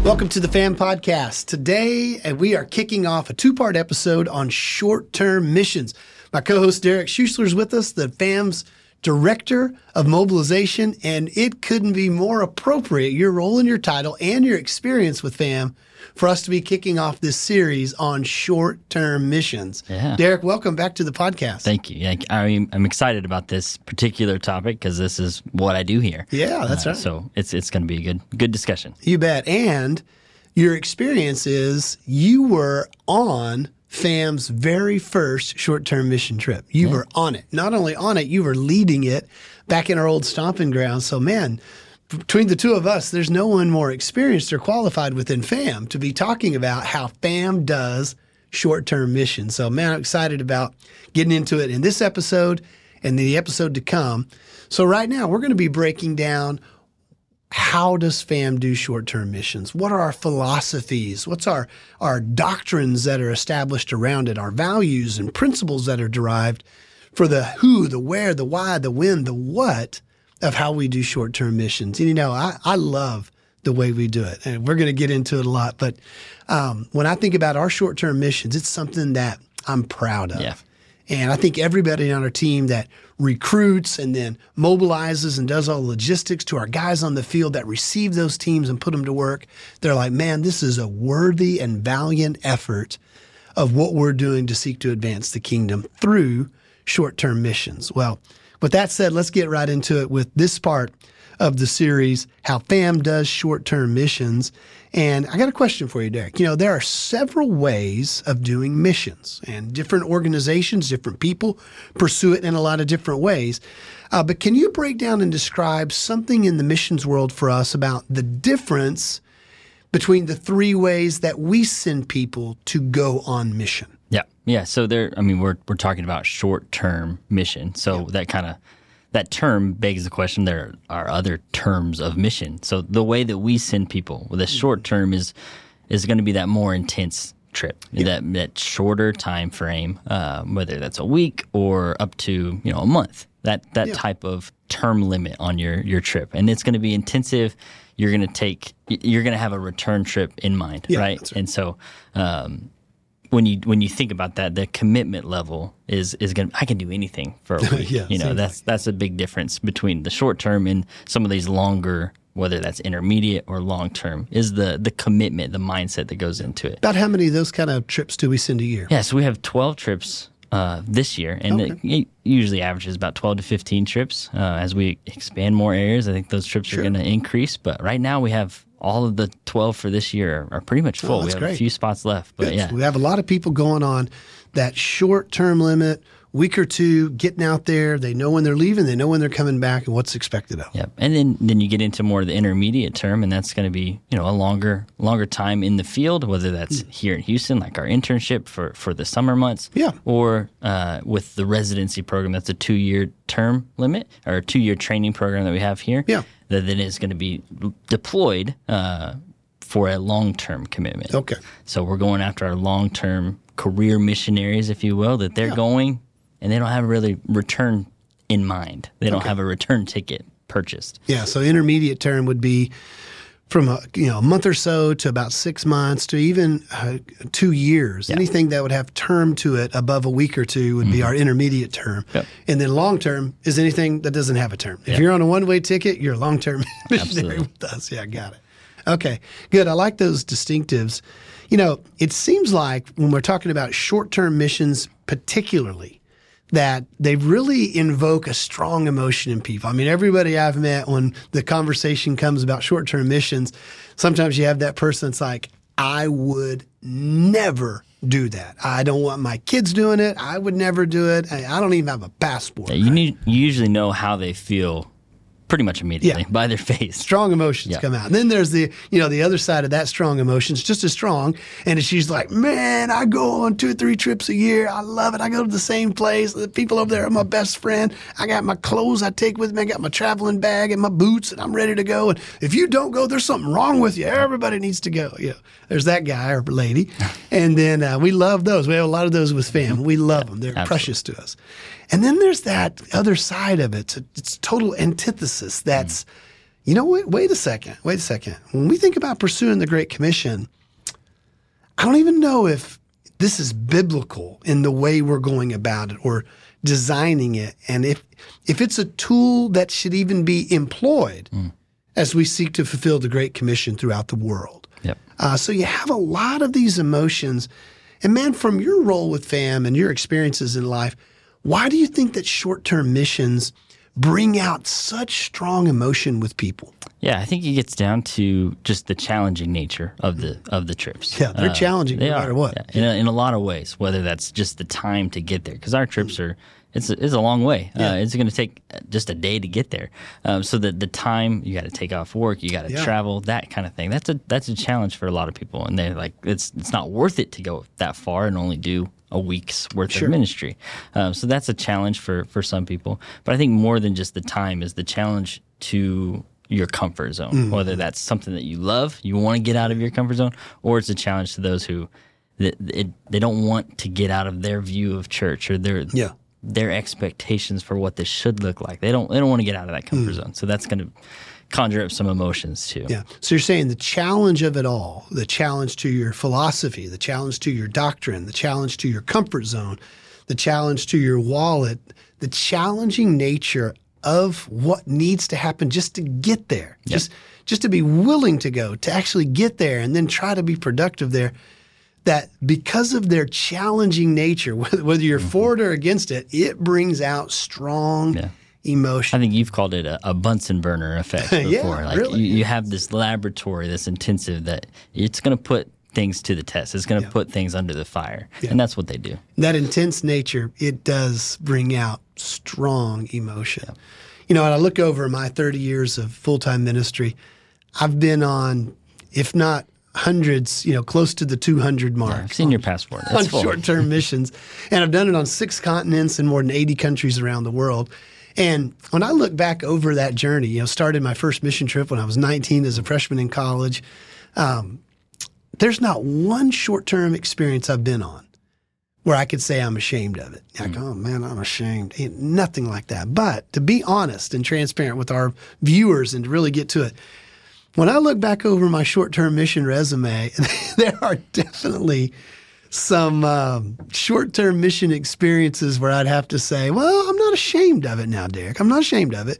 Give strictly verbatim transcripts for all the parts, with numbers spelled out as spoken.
Welcome to the FAM Podcast. Today, uh, we are kicking off a two-part episode on short-term missions. My co-host Derek Schuessler is with us, the FAM's Director of Mobilization, and it couldn't be more appropriate, your role and your title and your experience with FAM, for us to be kicking off this series on short-term missions. Yeah. Derek, welcome back to the podcast. Thank you. Yeah, I'm, I'm excited about this particular topic because this is what I do here. Yeah, that's uh, right. So it's it's going to be a good good discussion. You bet. And your experience is you were on FAM's very first short-term mission trip. You yeah. were on it. Not only on it, you were leading it back in our old stomping grounds. So, man, between the two of us, there's no one more experienced or qualified within FAM to be talking about how FAM does short-term missions. So, man, I'm excited about getting into it in this episode and the episode to come. So right now, we're going to be breaking down how does FAM do short-term missions? What are our philosophies? What's our, our doctrines that are established around it, our values and principles that are derived for the who, the where, the why, the when, the what of how we do short-term missions. And, you know, I, I love the way we do it, and we're going to get into it a lot. But um, when I think about our short-term missions, it's something that I'm proud of. Yeah. And I think everybody on our team that recruits and then mobilizes and does all the logistics to our guys on the field that receive those teams and put them to work, they're like, man, this is a worthy and valiant effort of what we're doing to seek to advance the kingdom through short-term missions. Well, with that said, let's get right into it with this part of the series, how FAM does short-term missions. And I got a question for you, Derek. You know, there are several ways of doing missions, and different organizations, different people pursue it in a lot of different ways. Uh, but can you break down and describe something in the missions world for us about the difference between the three ways that we send people to go on mission? Yeah. Yeah. So there, I mean, we're we're talking about short-term mission. So yeah. that kind of, that term begs the question, there are other terms of mission. So the way that we send people with a short term is is going to be that more intense trip, yeah. that that shorter time frame, uh, whether that's a week or up to, you know, a month. That that yeah. type of term limit on your your trip, and it's going to be intensive. You're going to take, you're going to have a return trip in mind, yeah, right? That's right? And so. Um, When you when you think about that, the commitment level is is going. I can do anything for a week. yeah, you know, that's thing. that's a big difference between the short term and some of these longer, whether that's intermediate or long term. Is the the commitment, the mindset that goes into it. About how many of those kind of trips do we send a year? Yeah, so we have twelve trips uh, this year, and okay. it, it usually averages about twelve to fifteen trips. Uh, as we expand more areas, I think those trips sure. are going to increase. But right now, we have. All of the twelve for this year are pretty much full. Oh, we have great. a few spots left, but Good. yeah. So we have a lot of people going on that short-term limit, week or two, getting out there. They know when they're leaving. They know when they're coming back and what's expected of them. Yep. And then, then you get into more of the intermediate term, and that's going to be, you know, a longer longer time in the field, whether that's mm. here in Houston, like our internship for, for the summer months, yeah. or uh, with the residency program. That's a two-year term limit, or a two-year training program that we have here. Yeah. That then is going to be deployed uh, for a long-term commitment. Okay. So we're going after our long-term career missionaries, if you will, that they're yeah. going, and they don't have a really return in mind. They don't okay. have a return ticket purchased. Yeah, so intermediate term would be from a you know a month or so to about six months to even uh, two years. Yeah. Anything that would have term to it above a week or two would mm-hmm. be our intermediate term. Yep. And then long term is anything that doesn't have a term. If yep. you're on a one-way ticket, you're a long-term missionary Absolutely. with us. Yeah, got it. Okay, good. I like those distinctives. You know, it seems like when we're talking about short-term missions particularly, that they really invoke a strong emotion in people. I mean, everybody I've met, when the conversation comes about short-term missions, sometimes you have that person that's like, I would never do that. I don't want my kids doing it. I would never do it. I, I don't even have a passport. Yeah, you, need, you usually know how they feel pretty much immediately yeah. by their face. Strong emotions yeah. come out. And then there's the, you know, the other side of that strong emotions, just as strong. And she's like, man, I go on two or three trips a year. I love it. I go to the same place. The people over there are my best friend. I got my clothes I take with me. I got my traveling bag and my boots, and I'm ready to go. And if you don't go, there's something wrong with you. Everybody needs to go. You know, there's that guy or lady. And then uh, we love those. We have a lot of those with fam. We love them. They're Absolutely. Precious to us. And then there's that other side of it. It's, it's total antithesis. That's, mm. you know, wait, wait a second, wait a second. When we think about pursuing the Great Commission, I don't even know if this is biblical in the way we're going about it or designing it. And if, if it's a tool that should even be employed mm. as we seek to fulfill the Great Commission throughout the world. Yep. Uh, so you have a lot of these emotions. And man, from your role with FAM and your experiences in life, why do you think that short-term missions bring out such strong emotion with people? Yeah, I think it gets down to just the challenging nature of the of the trips. Yeah, they're uh, challenging they no matter are, what. Yeah, in, a, in a lot of ways, whether that's just the time to get there, because our trips are it's a, it's a long way. Yeah. Uh, it's going to take just a day to get there. Um, so that the time you got to take off work, you got to yeah. travel, that kind of thing. That's a that's a challenge for a lot of people, and they're like, it's it's not worth it to go that far and only do a week's worth sure. of ministry. Um, so that's a challenge for, for some people. But I think more than just the time is the challenge to your comfort zone, mm. whether that's something that you love, you want to get out of your comfort zone, or it's a challenge to those who that it, they don't want to get out of their view of church or their yeah. their expectations for what this should look like. They don't they don't want to get out of that comfort mm. zone. So that's going to conjure up some emotions too. Yeah. So you're saying the challenge of it all, the challenge to your philosophy, the challenge to your doctrine, the challenge to your comfort zone, the challenge to your wallet, the challenging nature of what needs to happen just to get there, yep. just just to be willing to go, to actually get there and then try to be productive there, that because of their challenging nature, whether you're mm-hmm. for it or against it, it brings out strong yeah. emotion. I think you've called it a, a Bunsen burner effect before. yeah, like really. You, you have this laboratory, this intensive, that it's going to put things to the test. It's going to yeah. put things under the fire. Yeah. And that's what they do. That intense nature, it does bring out strong emotion. Yeah. You know, when I look over my thirty years of full-time ministry, I've been on, if not hundreds, you know, close to the two hundred mark. Yeah, I've seen on, your passport. That's on full. short-term missions. And I've done it on six continents and more than eighty countries around the world. And when I look back over that journey, you know, started my first mission trip when I was nineteen as a freshman in college. Um, there's not one short-term experience I've been on where I could say I'm ashamed of it. Like, mm. oh man, I'm ashamed. Ain't nothing like that. But to be honest and transparent with our viewers and to really get to it, when I look back over my short-term mission resume, there are definitely some um, short-term mission experiences where I'd have to say, well, I'm not ashamed of it now, Derek. I'm not ashamed of it.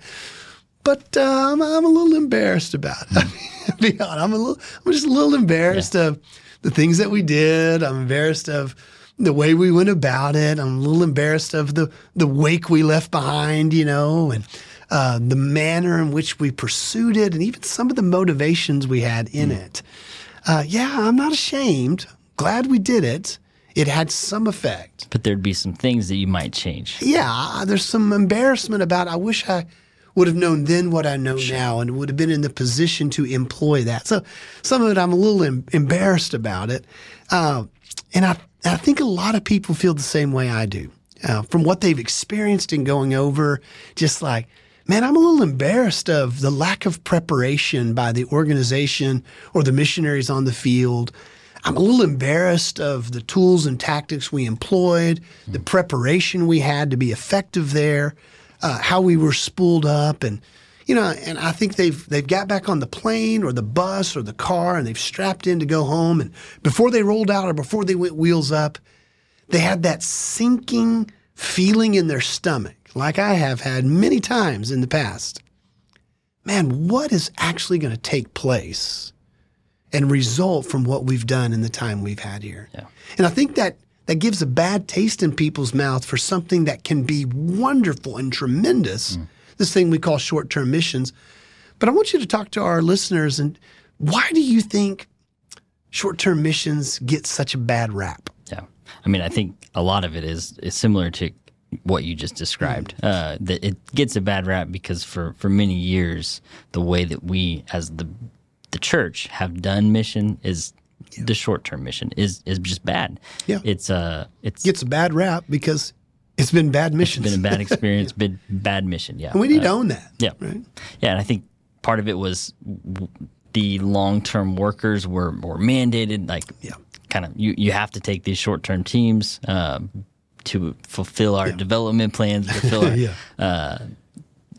But uh, I'm, I'm a little embarrassed about it. Mm. Be honest, I'm a little, I'm just a little embarrassed yeah. of the things that we did. I'm embarrassed of the way we went about it. I'm a little embarrassed of the, the wake we left behind, you know, and uh, the manner in which we pursued it, and even some of the motivations we had in mm. it. Uh, yeah, I'm not ashamed. Glad we did it. It had some effect. But there'd be some things that you might change. Yeah, there's some embarrassment about, I wish I would have known then what I know sure. now and would have been in the position to employ that. So some of it, I'm a little em- embarrassed about it. Uh, and I, I think a lot of people feel the same way I do. Uh, from what they've experienced in going over, just like, man, I'm a little embarrassed of the lack of preparation by the organization or the missionaries on the field. I'm a little embarrassed of the tools and tactics we employed, mm. the preparation we had to be effective there, uh, how we were spooled up. And, you know, and I think they've they've got back on the plane or the bus or the car and they've strapped in to go home. And before they rolled out or before they went wheels up, they had that sinking feeling in their stomach, like I have had many times in the past. Man, what is actually going to take place and result from what we've done in the time we've had here? Yeah. And I think that that gives a bad taste in people's mouth for something that can be wonderful and tremendous, mm. this thing we call short-term missions. But I want you to talk to our listeners, and why do you think short-term missions get such a bad rap? Yeah. I mean, I think a lot of it is, is similar to what you just described. Mm. Uh, that it gets a bad rap because for, for many years, the way that we as the the church have done mission is yeah. the short-term mission is is just bad. Yeah. It's uh it's gets a bad rap because it's been bad missions. It's been a bad experience, yeah. been bad mission. Yeah. And we need uh, to own that. Yeah. Right. Yeah. And I think part of it was w- the long-term workers were, were mandated, like yeah. kind of you, you have to take these short-term teams uh, to fulfill our yeah. development plans, fulfill our, yeah. uh,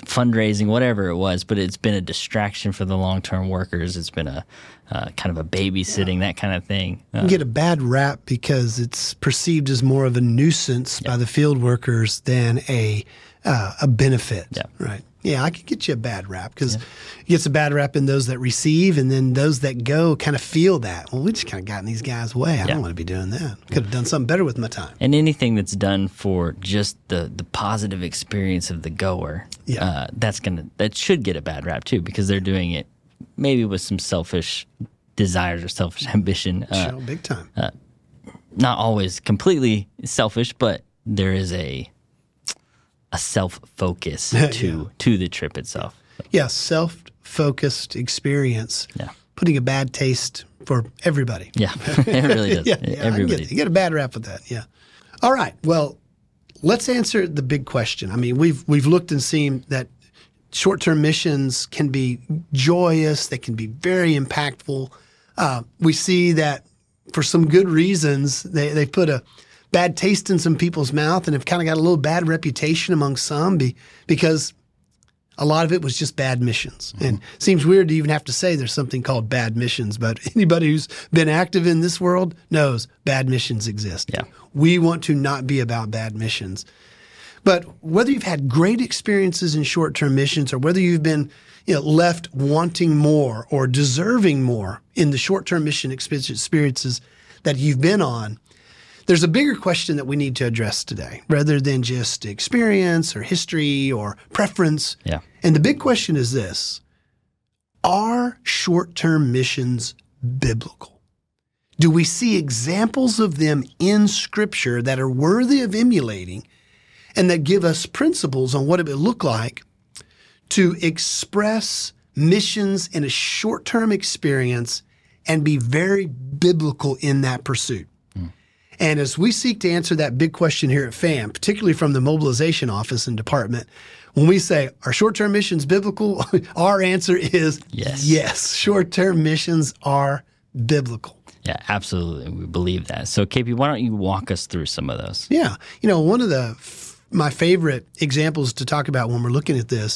fundraising, whatever it was, but it's been a distraction for the long-term workers. It's been a uh, kind of a babysitting, yeah. that kind of thing. Uh, you get a bad rap because it's perceived as more of a nuisance yeah. by the field workers than a uh, a benefit, yeah. right? Yeah, I could get you a bad rap because yeah. it gets a bad rap in those that receive, and then those that go kind of feel that. Well, we just kind of got in these guys' way. I yeah. don't want to be doing that. Could have done something better with my time. And anything that's done for just the, the positive experience of the goer, yeah. uh, that's gonna that should get a bad rap too, because they're doing it maybe with some selfish desires or selfish ambition. Uh, sure, big time. Uh, not always completely selfish, but there is a a self-focus to yeah. to the trip itself. Yeah, self-focused experience. Yeah. Putting a bad taste for everybody. Yeah, it really does. yeah, yeah, Everybody. Get, you get a bad rap with that, yeah. All right, well, let's answer the big question. I mean, we've we've looked and seen that short-term missions can be joyous. They can be very impactful. Uh, we see that for some good reasons, they, they put a bad taste in some people's mouth and have kind of got a little bad reputation among some be, because a lot of it was just bad missions. Mm-hmm. And it seems weird to even have to say there's something called bad missions, but anybody who's been active in this world knows bad missions exist. Yeah. We want to not be about bad missions. But whether you've had great experiences in short-term missions or whether you've been you know, left wanting more or deserving more in the short-term mission experiences that you've been on, there's a bigger question that we need to address today rather than just experience or history or preference. Yeah. And the big question is this: are short-term missions biblical? Do we see examples of them in Scripture that are worthy of emulating and that give us principles on what it would look like to express missions in a short-term experience and be very biblical in that pursuit? And as we seek to answer that big question here at FAM, particularly from the mobilization office and department, when we say, are short-term missions biblical? Our answer is yes. Yes, short-term missions are biblical. Yeah, absolutely. We believe that. So, K P, why don't you walk us through some of those? Yeah. You know, one of the my favorite examples to talk about when we're looking at this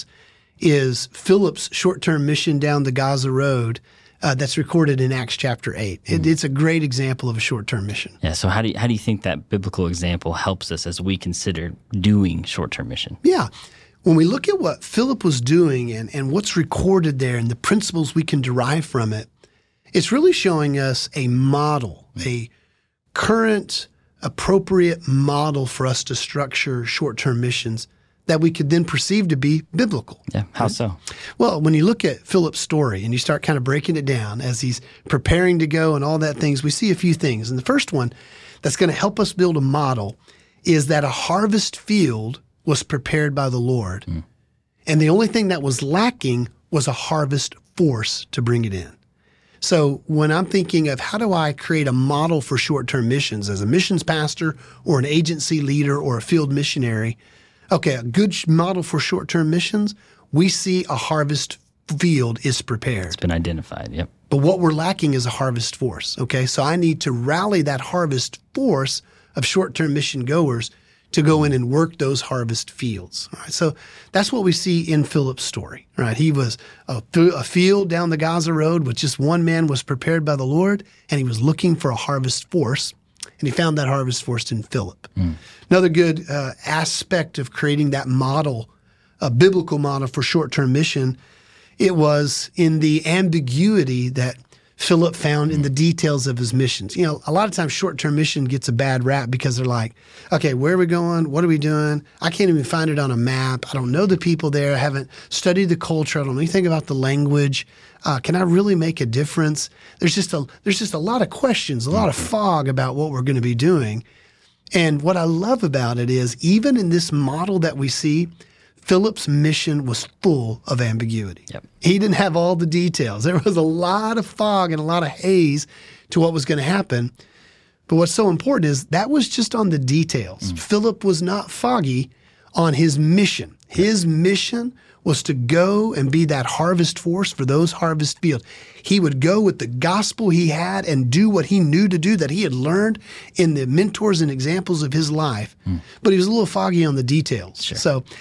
is Philip's short-term mission down the Gaza Road. Uh, that's recorded in Acts chapter eight. It, it's a great example of a short-term mission. Yeah. So how do you, how do you think that biblical example helps us as we consider doing short-term mission? Yeah. When we look at what Philip was doing and, and what's recorded there and the principles we can derive from it, it's really showing us a model, a current, appropriate model for us to structure short-term missions that we could then perceive to be biblical. Yeah, how right? so? Well, when you look at Philip's story and you start kind of breaking it down as he's preparing to go and all that things, we see a few things. And the first one that's going to help us build a model is that a harvest field was prepared by the Lord. Mm. And the only thing that was lacking was a harvest force to bring it in. So when I'm thinking of how do I create a model for short-term missions as a missions pastor or an agency leader or a field missionary, okay, a good model for short-term missions, we see a harvest field is prepared. It's been identified, yep. But what we're lacking is a harvest force, okay? So I need to rally that harvest force of short-term mission goers to go in and work those harvest fields. All right, so that's what we see in Philip's story, right? He was a, a field down the Gaza Road with just one man was prepared by the Lord, and he was looking for a harvest force. And he found that harvest force in Philip. Mm. Another good uh, aspect of creating that model, a biblical model for short-term mission, it was in the ambiguity that Philip found mm. in the details of his missions. You know, a lot of times short-term mission gets a bad rap because they're like, okay, where are we going? What are we doing? I can't even find it on a map. I don't know the people there. I haven't studied the culture. I don't know anything about the language. Uh, can I really make a difference? There's just a there's just a lot of questions, a lot of fog about what we're going to be doing. And what I love about it is even in this model that we see, Philip's mission was full of ambiguity. Yep. He didn't have all the details. There was a lot of fog and a lot of haze to what was going to happen. But what's so important is that was just on the details. Mm. Philip was not foggy on his mission. His mission was to go and be that harvest force for those harvest fields. He would go with the gospel he had and do what he knew to do that he had learned in the mentors and examples of his life. Mm. But he was a little foggy on the details. Sure. So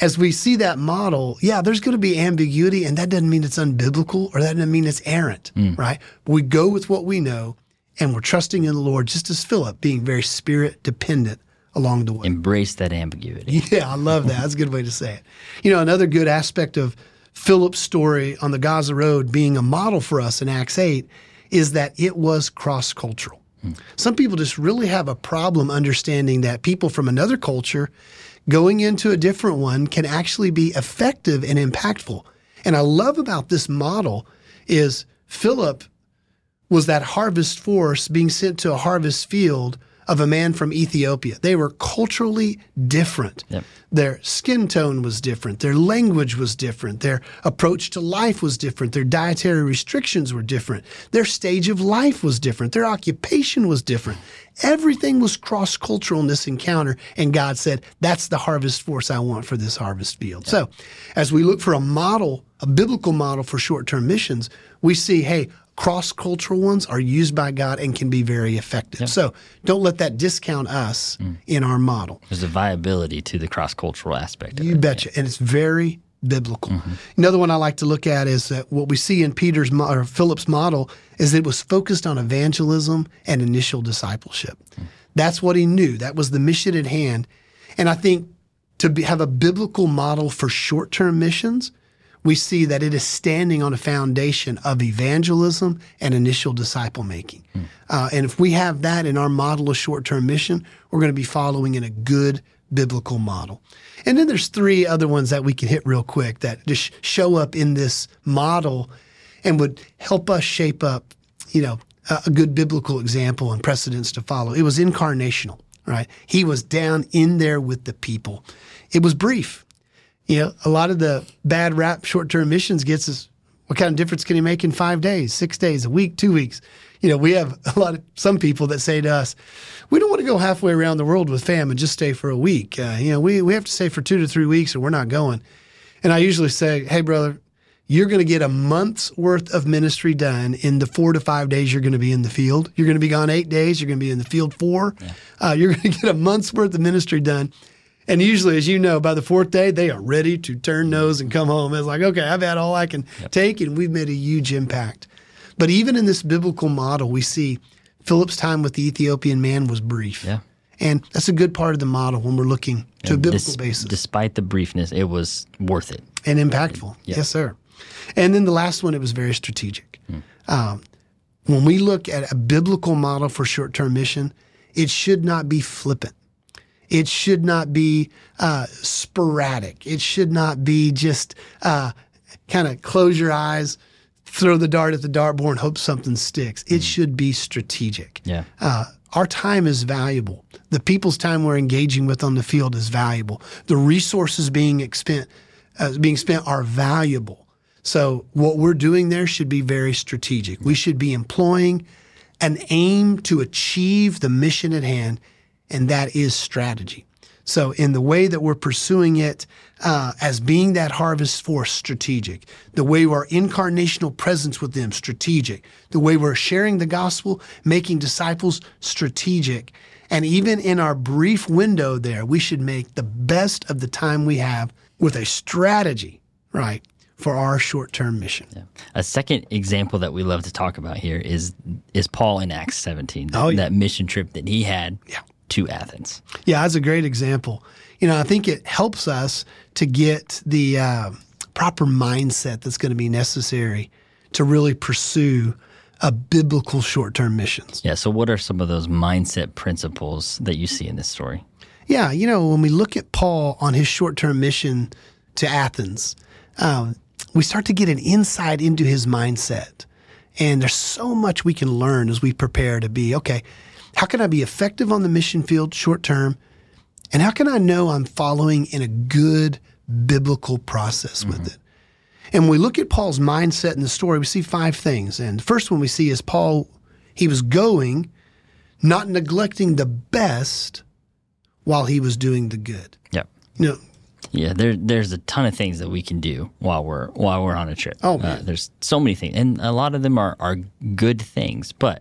as we see that model, yeah, there's going to be ambiguity, and that doesn't mean it's unbiblical, or that doesn't mean it's errant, mm. right? But we go with what we know, and we're trusting in the Lord, just as Philip, being very spirit dependent along the way. Embrace that ambiguity. Yeah, I love that. That's a good way to say it. You know, another good aspect of Philip's story on the Gaza Road being a model for us in Acts eight is that it was cross-cultural. Hmm. Some people just really have a problem understanding that people from another culture going into a different one can actually be effective and impactful. And I love about this model is Philip was that harvest force being sent to a harvest field of a man from Ethiopia. They were culturally different. Yep. Their skin tone was different. Their language was different. Their approach to life was different. Their dietary restrictions were different. Their stage of life was different. Their occupation was different. Everything was cross-cultural in this encounter, and God said, that's the harvest force I want for this harvest field. Yep. So as we look for a model, a biblical model for short-term missions, we see, hey, cross-cultural ones are used by God and can be very effective. Yep. So don't let that discount us mm. in our model. There's a viability to the cross-cultural aspect of you it. You betcha. Yeah. And it's very biblical. Mm-hmm. Another one I like to look at is that what we see in Peter's or Philip's model is that it was focused on evangelism and initial discipleship. Mm. That's what he knew. That was the mission at hand. And I think to be, have a biblical model for short-term missions, we see that it is standing on a foundation of evangelism and initial disciple making. Hmm. Uh, and if we have that in our model of short-term mission, we're going to be following in a good biblical model. And then there's three other ones that we can hit real quick that just show up in this model and would help us shape up, you know, a, a good biblical example and precedents to follow. It was incarnational, right? He was down in there with the people. It was brief. You know, a lot of the bad rap short-term missions gets us, what kind of difference can he make in five days, six days, a week, two weeks? You know, we have a lot of, some people that say to us, we don't want to go halfway around the world with fam and just stay for a week. Uh, you know, we, we have to stay for two to three weeks or we're not going. And I usually say, hey, brother, you're going to get a month's worth of ministry done in the four to five days you're going to be in the field. You're going to be gone eight days. You're going to be in the field four. Yeah. Uh, you're going to get a month's worth of ministry done. And usually, as you know, by the fourth day, they are ready to turn nose and come home. It's like, okay, I've had all I can yep. take, and we've made a huge impact. But even in this biblical model, we see Philip's time with the Ethiopian man was brief. Yeah. And that's a good part of the model when we're looking to and a biblical dis- basis. Despite the briefness, it was worth it. And impactful. Yep. Yes, sir. And then the last one, it was very strategic. Hmm. Um, when we look at a biblical model for short-term mission, it should not be flippant. It should not be uh, sporadic. It should not be just uh, kind of close your eyes, throw the dart at the dartboard and hope something sticks. It mm. should be strategic. Yeah. Uh, our time is valuable. The people's time we're engaging with on the field is valuable. The resources being spent, uh, being spent are valuable. So what we're doing there should be very strategic. We should be employing an aim to achieve the mission at hand, and that is strategy. So in the way that we're pursuing it uh, as being that harvest force, strategic. The way our incarnational presence with them, strategic. The way we're sharing the gospel, making disciples, strategic. And even in our brief window there, we should make the best of the time we have with a strategy, right, for our short-term mission. Yeah. A second example that we love to talk about here is is Paul in Acts seventeen, that, oh, yeah. that mission trip that he had. Yeah. To Athens. Yeah, that's a great example. You know, I think it helps us to get the uh, proper mindset that's going to be necessary to really pursue a biblical short-term missions. Yeah, so what are some of those mindset principles that you see in this story? Yeah, you know, when we look at Paul on his short-term mission to Athens, um, we start to get an insight into his mindset. And there's so much we can learn as we prepare to be, okay, how can I be effective on the mission field short term? And how can I know I'm following in a good biblical process mm-hmm. with it? And when we look at Paul's mindset in the story, we see five things. And the first one we see is Paul, he was going, not neglecting the best while he was doing the good. Yep. You know, yeah, there, there's a ton of things that we can do while we're while we're on a trip. Oh, man. Uh, there's so many things, and a lot of them are, are good things. But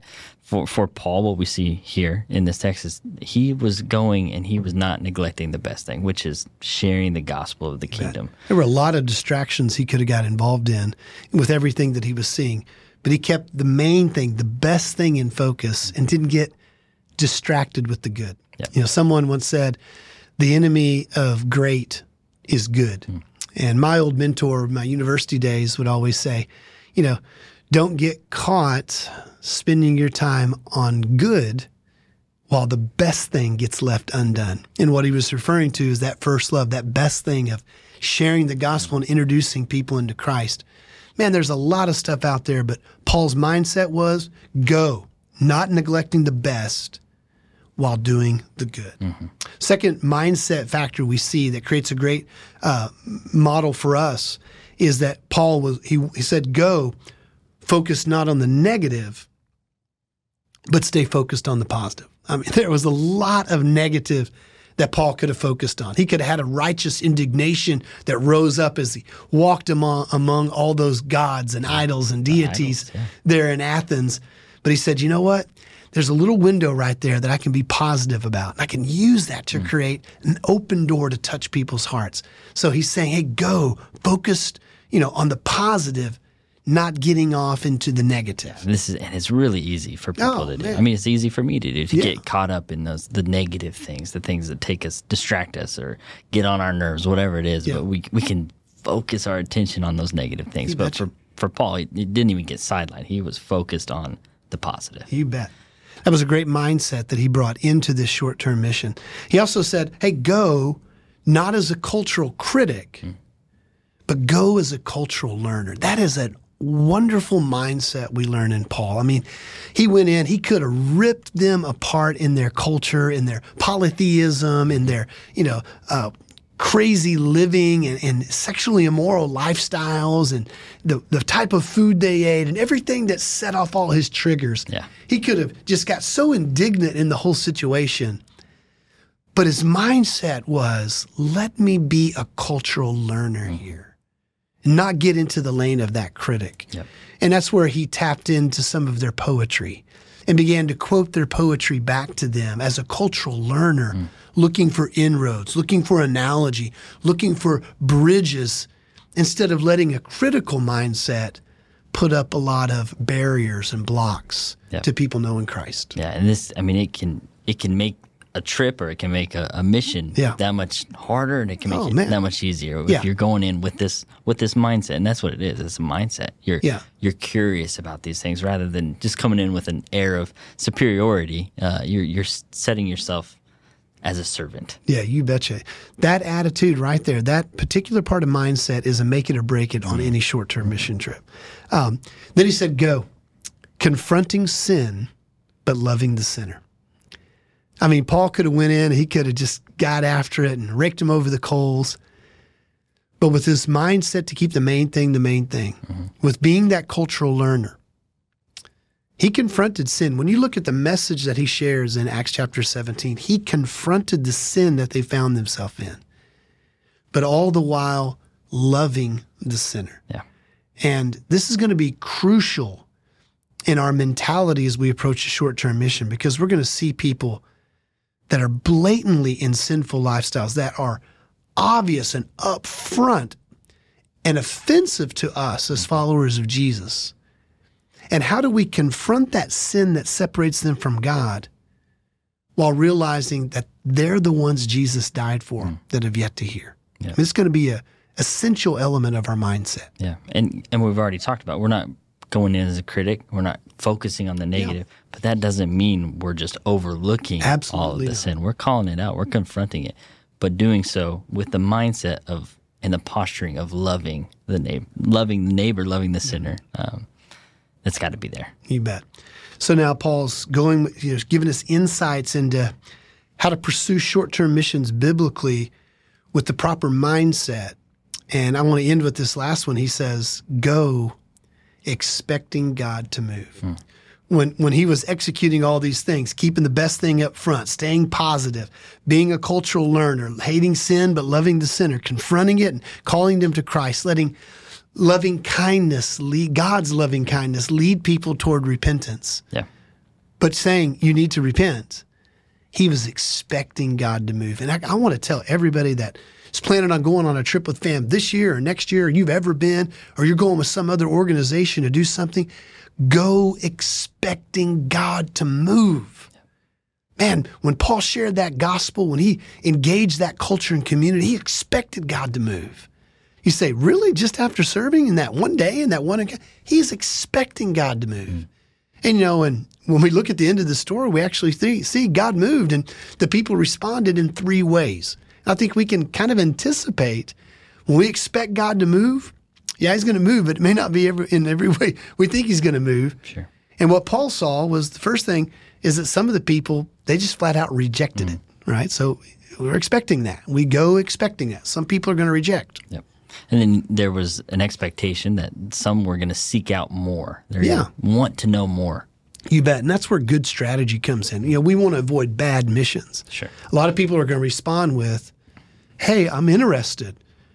for for Paul, what we see here in this text is he was going and he was not neglecting the best thing, which is sharing the gospel of the kingdom. There were a lot of distractions he could have got involved in with everything that he was seeing, but he kept the main thing, the best thing in focus, and didn't get distracted with the good. Yep. You know, someone once said, "The enemy of great is good." Mm. And my old mentor, my university days, would always say, you know, don't get caught spending your time on good while the best thing gets left undone. And what he was referring to is that first love, that best thing of sharing the gospel and introducing people into Christ. Man, there's a lot of stuff out there, but Paul's mindset was go, not neglecting the best while doing the good. Mm-hmm. Second mindset factor we see that creates a great uh, model for us is that Paul was, he, he said, go, focus not on the negative, but stay focused on the positive. I mean, there was a lot of negative that Paul could have focused on. He could have had a righteous indignation that rose up as he walked among, among all those gods and idols and deities idols, yeah. there in Athens. But he said, you know what? There's a little window right there that I can be positive about. And I can use that to mm. create an open door to touch people's hearts. So he's saying, hey, go, focused, you know, on the positive, not getting off into the negative. Yeah, this is, and it's really easy for people oh, to do. Man. I mean, it's easy for me to do, to yeah. get caught up in those the negative things, the things that take us, distract us, or get on our nerves, whatever it is. Yeah. But we we can focus our attention on those negative things. You but for, for Paul, he, he didn't even get sidelined. He was focused on the positive. You bet. That was a great mindset that he brought into this short-term mission. He also said, hey, go not as a cultural critic, mm. but go as a cultural learner. That is a wonderful mindset we learn in Paul. I mean, he went in, he could have ripped them apart in their culture, in their polytheism, in their, you know, uh, crazy living and, and sexually immoral lifestyles and the, the type of food they ate and everything that set off all his triggers. Yeah. He could have just got so indignant in the whole situation. But his mindset was, let me be a cultural learner mm. here and not get into the lane of that critic. Yep. And that's where he tapped into some of their poetry and began to quote their poetry back to them as a cultural learner, mm. looking for inroads, looking for analogy, looking for bridges, instead of letting a critical mindset put up a lot of barriers and blocks yep. to people knowing Christ. Yeah, and this, I mean, it can it can make a trip or it can make a, a mission yeah. that much harder, and it can make oh, it man. that much easier yeah. if you're going in with this with this mindset. And that's what it is. It's a mindset. You're yeah. you're curious about these things rather than just coming in with an air of superiority. Uh, you're you're setting yourself as a servant. Yeah, you betcha. That attitude right there, that particular part of mindset is a make it or break it on mm-hmm. any short-term mission trip. Um, then he said, go, confronting sin, but loving the sinner. I mean, Paul could have went in, he could have just got after it and raked him over the coals. But with this mindset to keep the main thing the main thing, mm-hmm. with being that cultural learner, he confronted sin. When you look at the message that he shares in Acts chapter seventeen, he confronted the sin that they found themselves in, but all the while loving the sinner. Yeah. And this is going to be crucial in our mentality as we approach a short-term mission, because we're going to see people that are blatantly in sinful lifestyles, that are obvious and upfront and offensive to us as followers of Jesus. And how do we confront that sin that separates them from God while realizing that they're the ones Jesus died for mm. that have yet to hear? Yeah. I mean, it's going to be a essential element of our mindset. Yeah, and and we've already talked about, we're not going in as a critic. We're not focusing on the negative, yeah. but that doesn't mean we're just overlooking Absolutely all of the not. sin. We're calling it out. We're confronting it, but doing so with the mindset of and the posturing of loving the neighbor, loving the neighbor, loving the sinner. Um, It's got to be there. You bet. So now Paul's going, you know, giving us insights into how to pursue short-term missions biblically with the proper mindset. And I want to end with this last one. He says, go expecting God to move. Hmm. When when he was executing all these things, keeping the best thing up front, staying positive, being a cultural learner, hating sin but loving the sinner, confronting it and calling them to Christ, letting loving kindness lead, God's loving kindness lead people toward repentance. Yeah. but saying you need to repent. He was expecting God to move. And I, I want to tell everybody that is planning on going on a trip with fam this year or next year, or you've ever been, or you're going with some other organization to do something, go expecting God to move. Man, when Paul shared that gospel, when he engaged that culture and community, he expected God to move. You say, really? Just after serving in that one day, in that one, he's expecting God to move. Mm. And, you know, and when we look at the end of the story, we actually see, see God moved and the people responded in three ways. I think we can kind of anticipate when we expect God to move. Yeah, he's going to move, but it may not be every, in every way we think he's going to move. Sure. And what Paul saw was the first thing is that some of the people, they just flat out rejected mm. it, right? So we're expecting that. We go expecting that. Some people are going to reject. Yep. And then there was an expectation that some were going to seek out more. They're yeah. going to want to know more. You bet. And that's where good strategy comes in. You know, we want to avoid bad missions. Sure. A lot of people are going to respond with, hey, I'm interested,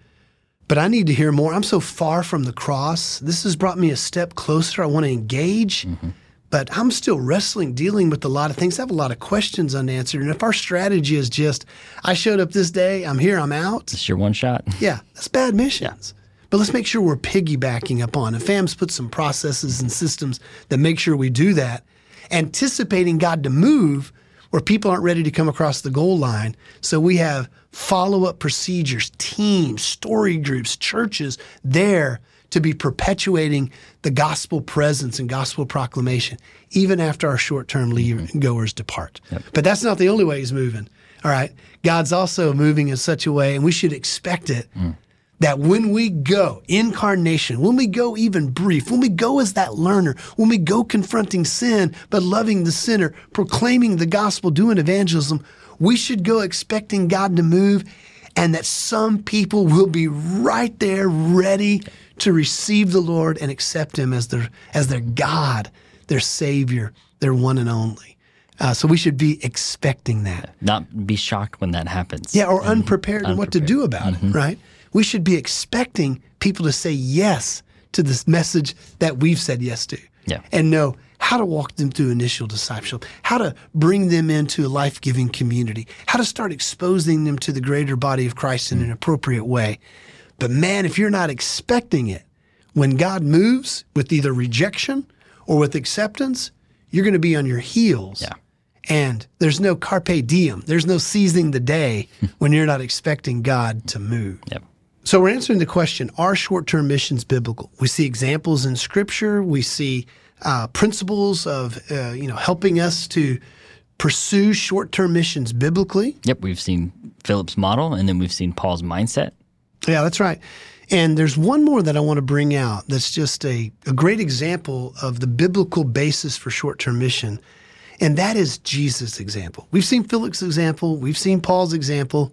but I need to hear more. I'm so far from the cross. This has brought me a step closer. I want to engage, mm-hmm. but I'm still wrestling, dealing with a lot of things. I have a lot of questions unanswered. And if our strategy is just, I showed up this day, I'm here, I'm out. It's your one shot. Yeah, that's bad missions. Yeah. But let's make sure we're piggybacking upon. And FAM's put some processes and systems that make sure we do that, anticipating God to move where people aren't ready to come across the goal line. So we have follow-up procedures, teams, story groups, churches there to be perpetuating the gospel presence and gospel proclamation, even after our short-term mm-hmm. goers depart. Yep. But that's not the only way he's moving. All right. God's also moving in such a way, and we should expect it, mm. that when we go, incarnation, when we go even brief, when we go as that learner, when we go confronting sin, but loving the sinner, proclaiming the gospel, doing evangelism, we should go expecting God to move, and that some people will be right there ready to receive the Lord and accept him as their, as their God, their Savior, their one and only. Uh, so we should be expecting that. Not be shocked when that happens. Yeah, or mm-hmm. unprepared in what to do about mm-hmm. it, right? We should be expecting people to say yes to this message that we've said yes to. Yeah. And know how to walk them through initial discipleship, how to bring them into a life-giving community, how to start exposing them to the greater body of Christ in an appropriate way. But man, if you're not expecting it, when God moves with either rejection or with acceptance, you're going to be on your heels. Yeah. And there's no carpe diem. There's no seizing the day when you're not expecting God to move. Yep. So we're answering the question, are short-term missions biblical? We see examples in Scripture. We see uh, principles of, uh, you know, helping us to pursue short-term missions biblically. Yep, we've seen Philip's model, and then we've seen Paul's mindset. Yeah, that's right. And there's one more that I want to bring out that's just a, a great example of the biblical basis for short-term mission, and that is Jesus' example. We've seen Philip's example. We've seen Paul's example.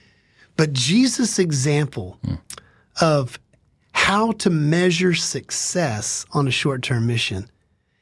But Jesus' example hmm. of how to measure success on a short-term mission,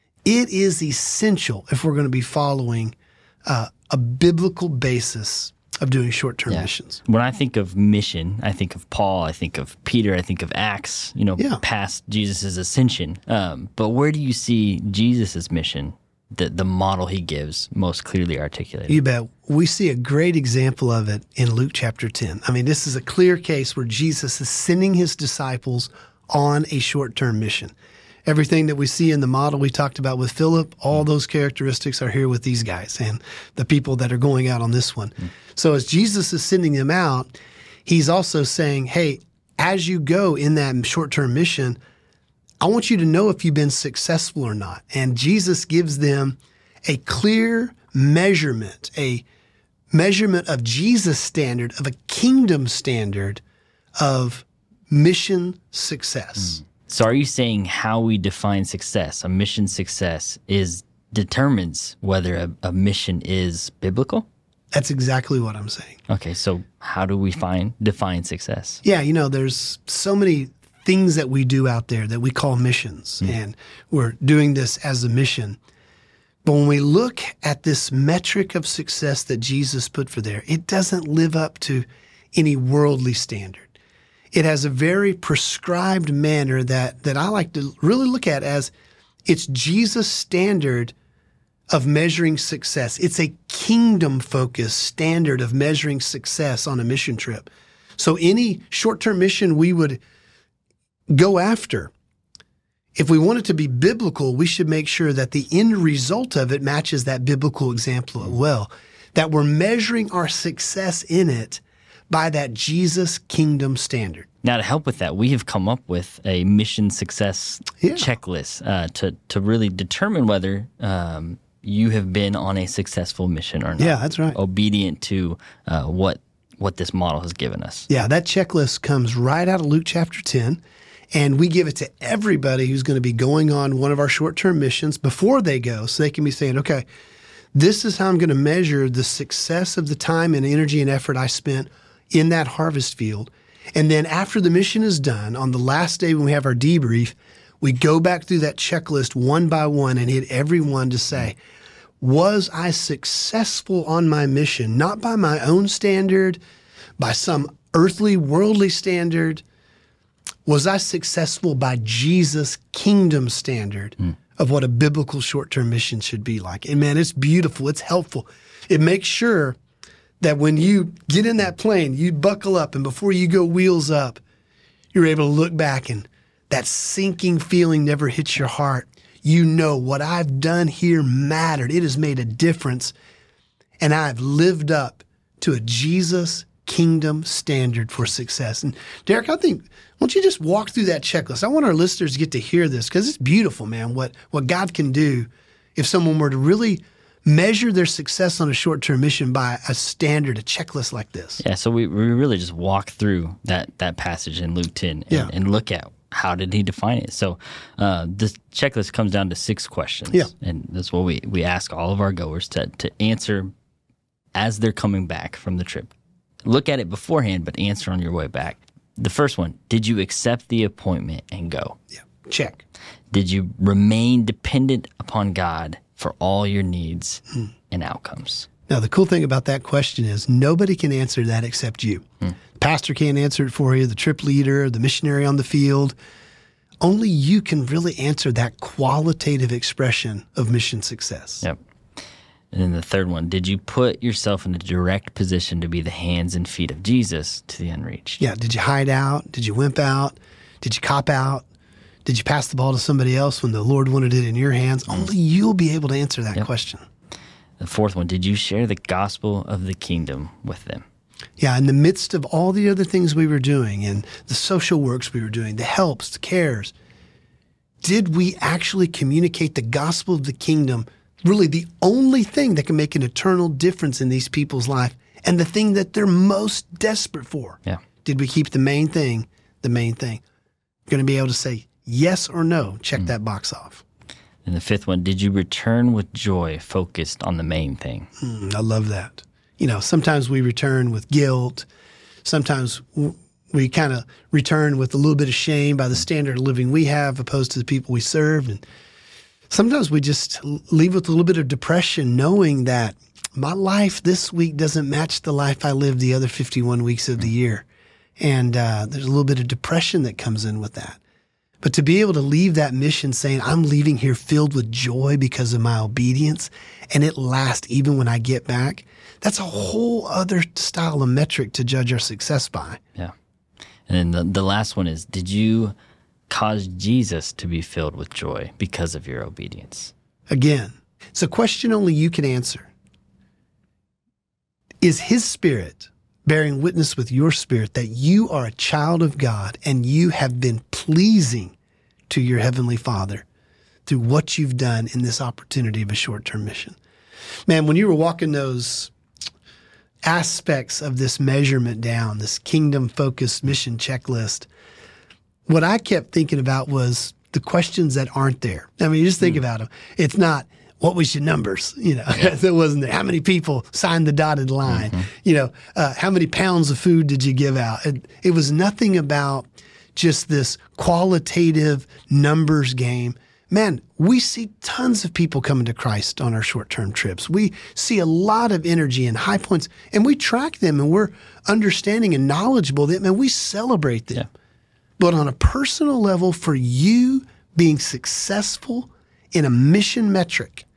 it is essential if we're going to be following uh, a biblical basis of doing short-term yeah. missions. When I think of mission, I think of Paul, I think of Peter, I think of Acts, you know, yeah. past Jesus' ascension. Um, but where do you see Jesus' mission, the, the model he gives, most clearly articulated? You bet. We see a great example of it in Luke chapter ten. I mean, this is a clear case where Jesus is sending his disciples on a short-term mission. Everything that we see in the model we talked about with Philip, all mm. those characteristics are here with these guys and the people that are going out on this one. Mm. So as Jesus is sending them out, he's also saying, hey, as you go in that short-term mission, I want you to know if you've been successful or not. And Jesus gives them a clear measurement, a measurement of Jesus' standard, of a kingdom standard of mission success. Mm. So are you saying how we define success, a mission success, is determines whether a, a mission is biblical? That's exactly what I'm saying. Okay, so how do we find define success? Yeah, you know, there's so many things that we do out there that we call missions, mm. and we're doing this as a mission. But when we look at this metric of success that Jesus put for there, it doesn't live up to any worldly standard. It has a very prescribed manner that, that I like to really look at as it's Jesus' standard of measuring success. It's a kingdom-focused standard of measuring success on a mission trip. So any short-term mission we would go after, if we want it to be biblical, we should make sure that the end result of it matches that biblical example as well, that we're measuring our success in it by that Jesus kingdom standard. Now, to help with that, we have come up with a mission success Yeah. checklist uh, to to really determine whether um, you have been on a successful mission or not. Yeah, that's right. Obedient to uh, what what this model has given us. Yeah, that checklist comes right out of Luke chapter ten, and we give it to everybody who's going to be going on one of our short-term missions before they go, so they can be saying, okay, this is how I'm going to measure the success of the time and energy and effort I spent in that harvest field. And then after the mission is done, on the last day when we have our debrief, we go back through that checklist one by one and hit every one to say, was I successful on my mission? Not by my own standard, by some earthly, worldly standard. Was I successful by Jesus' kingdom standard mm. of what a biblical short-term mission should be like? And man, it's beautiful. It's helpful. It makes sure that when you get in that plane, you buckle up, and before you go wheels up, you're able to look back and that sinking feeling never hits your heart. You know what I've done here mattered. It has made a difference, and I've lived up to a Jesus kingdom standard for success. And Derek, I think, why don't you just walk through that checklist? I want our listeners to get to hear this because it's beautiful, man, what, what God can do if someone were to really measure their success on a short-term mission by a standard, a checklist like this. Yeah, so we, we really just walk through that that passage in Luke ten and, yeah. and look at how did he define it. So uh, this checklist comes down to six questions. Yeah. And that's what we, we ask all of our goers to, to answer as they're coming back from the trip. Look at it beforehand, but answer on your way back. The first one, did you accept the appointment and go? Yeah, check. Did you remain dependent upon God for all your needs hmm. and outcomes? Now, the cool thing about that question is nobody can answer that except you. Hmm. The pastor can't answer it for you, the trip leader, the missionary on the field. Only you can really answer that qualitative expression of mission success. Yep. And then the third one, did you put yourself in a direct position to be the hands and feet of Jesus to the unreached? Yeah. Did you hide out? Did you wimp out? Did you cop out? Did you pass the ball to somebody else when the Lord wanted it in your hands? Only you'll be able to answer that yep. question. The fourth one, did you share the gospel of the kingdom with them? Yeah, in the midst of all the other things we were doing and the social works we were doing, the helps, the cares, did we actually communicate the gospel of the kingdom, really the only thing that can make an eternal difference in these people's life and the thing that they're most desperate for? Yeah. Did we keep the main thing the main thing? Going to be able to say yes or no, check mm. that box off. And the fifth one, did you return with joy focused on the main thing? Mm, I love that. You know, sometimes we return with guilt. Sometimes we kind of return with a little bit of shame by the standard of living we have opposed to the people we serve. And sometimes we just leave with a little bit of depression knowing that my life this week doesn't match the life I lived the other fifty-one weeks of the year. And uh, there's a little bit of depression that comes in with that. But to be able to leave that mission saying, I'm leaving here filled with joy because of my obedience, and it lasts even when I get back, that's a whole other style of metric to judge our success by. Yeah. And then the, the last one is, did you cause Jesus to be filled with joy because of your obedience? Again, it's a question only you can answer. Is his spirit bearing witness with your spirit that you are a child of God and you have been pleasing to your Heavenly Father through what you've done in this opportunity of a short-term mission? Man, when you were walking those aspects of this measurement down, this kingdom-focused mission checklist, what I kept thinking about was the questions that aren't there. I mean, you just think mm. about them. It's not, what was your numbers? You know, yeah. It wasn't there. How many people signed the dotted line? Mm-hmm. You know, uh, how many pounds of food did you give out? It, it was nothing about just this qualitative numbers game. Man, we see tons of people coming to Christ on our short-term trips. We see a lot of energy and high points, and we track them, and we're understanding and knowledgeable of them, and we celebrate them. Yeah. But on a personal level, for you being successful in a mission metric,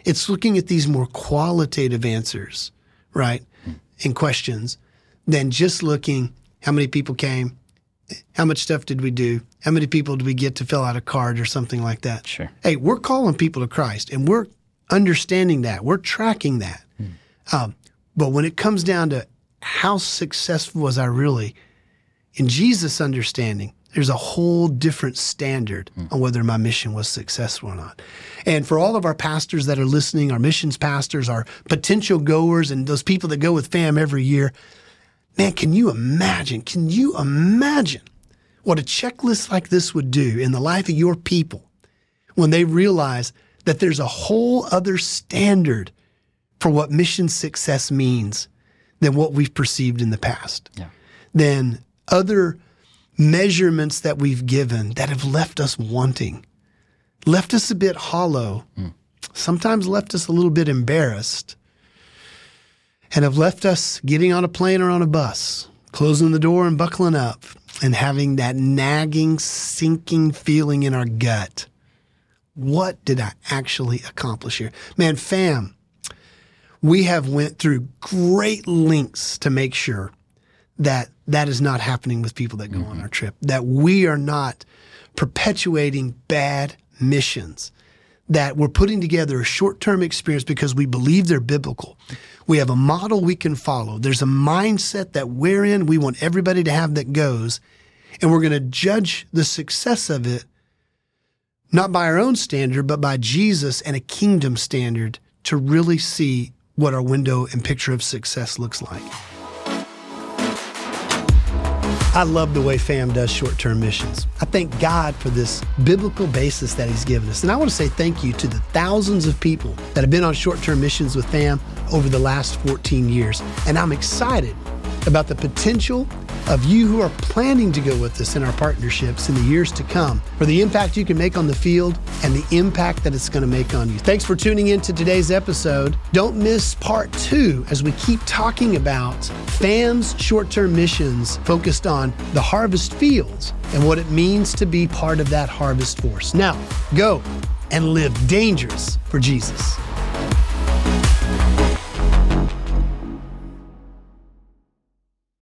It's looking at these more qualitative answers, right, and questions than just looking how many people came, how much stuff did we do, how many people did we get to fill out a card or something like that. Sure. Hey, we're calling people to Christ, and we're understanding that. We're tracking that. Hmm. Um, but when it comes down to how successful was I really, in Jesus' understanding, there's a whole different standard hmm. on whether my mission was successful or not. And for all of our pastors that are listening, our missions pastors, our potential goers, and those people that go with FAM every year, man, can you imagine, can you imagine what a checklist like this would do in the life of your people when they realize that there's a whole other standard for what mission success means than what we've perceived in the past, yeah. than other measurements that we've given that have left us wanting, left us a bit hollow, mm. sometimes left us a little bit embarrassed, and have left us getting on a plane or on a bus, closing the door and buckling up, and having that nagging, sinking feeling in our gut. What did I actually accomplish here? Man, fam, we have went through great lengths to make sure that that is not happening with people that go mm-hmm. on our trip, that we are not perpetuating bad missions, that we're putting together a short-term experience because we believe they're biblical. We have a model we can follow. There's a mindset that we're in, we want everybody to have that goes, and we're going to judge the success of it not by our own standard, but by Jesus and a kingdom standard to really see what our window and picture of success looks like. I love the way FAM does short-term missions. I thank God for this biblical basis that he's given us. And I want to say thank you to the thousands of people that have been on short-term missions with FAM over the last fourteen years. And I'm excited about the potential of you who are planning to go with us in our partnerships in the years to come, for the impact you can make on the field and the impact that it's going to make on you. Thanks for tuning in to today's episode. Don't miss part two as we keep talking about FAM's short-term missions focused on the harvest fields and what it means to be part of that harvest force. Now, go and live dangerous for Jesus.